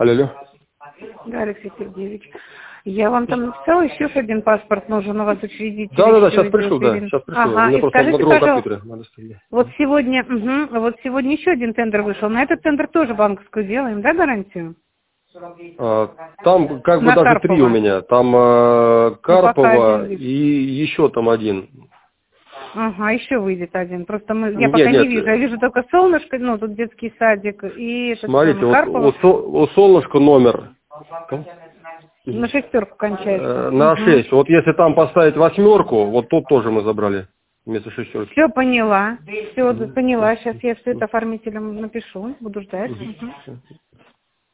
Алло. Да, Алексей Сергеевич. Я вам там написала, еще один паспорт нужен у вас учредитель. Да, сейчас пришлю, да. Сейчас пришлю. Ага, У меня и просто скажите, на другом пожалуйста, компьютере надо стоять. вот сегодня еще один тендер вышел. На этот тендер тоже банковскую делаем, да, гарантию? Там как бы На даже Карпова. 3 у меня. Там пока Карпова один и еще там один. Ага, еще выйдет один. Просто я Нет, пока не нет. вижу. Я вижу только солнышко, ну, тут детский садик и этот Смотрите, самый вот Карпова. у Солнышко номер На 6 кончается. на 6. Вот если там поставить 8, вот тут тоже мы забрали вместо 6. Все поняла. Все поняла. Сейчас я все это оформителям напишу. Буду ждать.